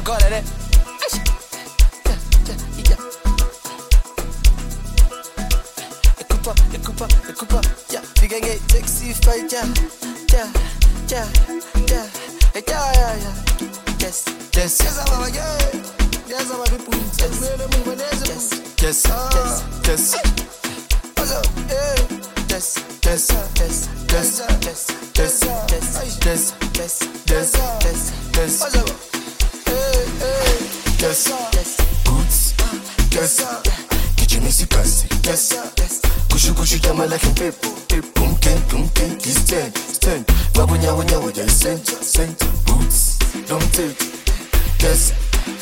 got it. Écoute pas, yeah. Tu gagnes sexy fight, yeah. Yes. Yes, I'm a yeah. Yes, I'm a people. Yes. Boots. Yes. Kitchen is classy. Yes. Kushu jama like a pep. Pumken, stand. Wabunya, send. Boots, don't take. Yes.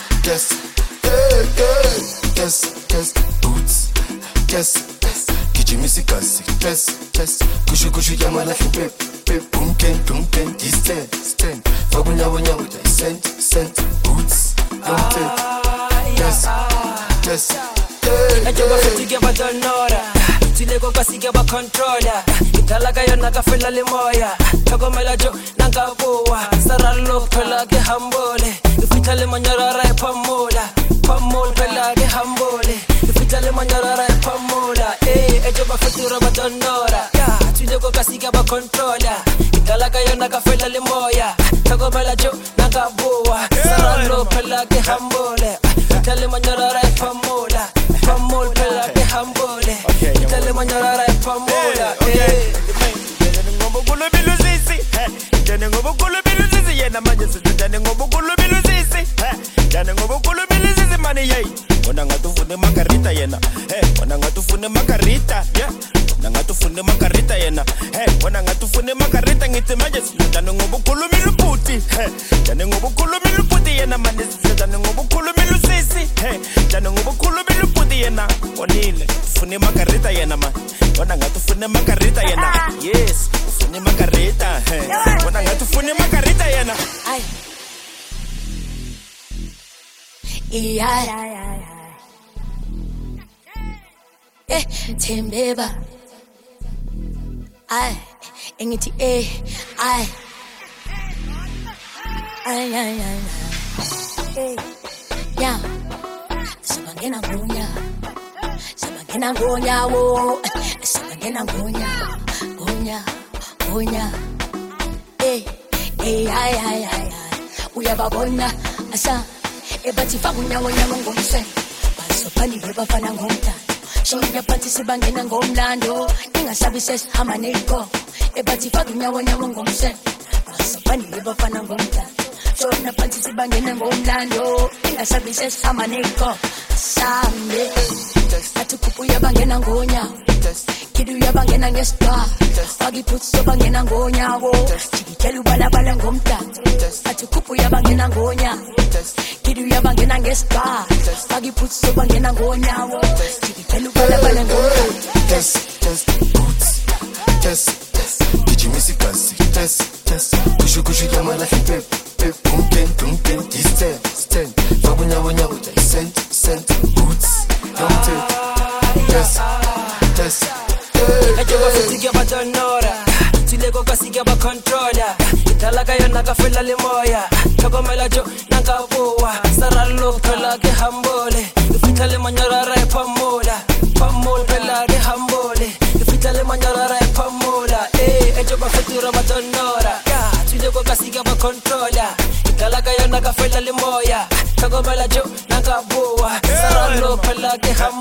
Boots. Yes. Kitchen is classy. Yes. Kushu jama like a pep. Pumken, stand. Wabunya, send. Boots, don't take. Yes. Ejoba fatigue abadonora Tilego kasige aba controller Italaga yo nakafela limoya Kagomela jo nangaboa Saralo pelage hambole Ifitale manyarara pamola Pamol pelage hambole Ifitale manyarara pamola Ejoba fatigue abadonora Tilego kasige aba controller Italaga yo nakafela limoya Kagomela jo nangaboa Saralo pelage hambole Ifitale manyarara pamola Pamol pelage hambole Itale manyarara pamola Jane ngobo kulu biluzizi Jane ngobo kulu biluzizi Yena manje sithi Jane ngobo kulu biluzizi Jane ngobo kulu biluzizi mani yey Wona ngatufune margarita yena Wona ngatufune margarita yeah Wona ngatufune margarita yena Wona ngatufune margarita ngithi manje sithi Jane ngobo kulu biluputi Jane ngobo kulu biluputi yena manje sithi Jane ngobo kulu biluzizi Jane ngobo kulu biluputi yena Onile tufune margarita yena man Wona ngatufune margarita yena yes ufune margarita Wona ngatufune margarita yena Ay Thembeba ay engithi ay ya sabangena ngonya wo sabangena ngonya ay uyababona asa ebathi fakunya ngomse basopani bebafana ngomta Shonga pati sibangena ngomlando Ingasabi ses hamaneko Ebathi fakunya ngomse basopani bebafana ngomta Shonga pati sibangena ngomlando Ingasabi ses hamaneko Sambe Atukupu yabangena ngonya Kidu yabangena ngespa Wagi putso bangena ngonya wo Chikitelu balabala ngomta Atukupu yabangena ngonya Kidu yabangena ngespa Wagi putso bangena ngonya wo Chikitelu balabala ngomta Boots. Kitchen is classy. Kushu jama like a pep. Pumken, stand. Wabunya, send. Boots, don't take. Yes. Ejoba fatigue abadonora Tilego kasige aba controller Italaga yo nakafela limoya Kagomela jo nangaboa Saralo pelage hambole Ifitale manyarara pamola Pamol pelage hambole Ifitale manyarara pamola Ejoba fatigue abadonora Tilego kasige aba controller Italaga yo nakafela limoya Kagomela jo nangaboa Saralo pelage hambole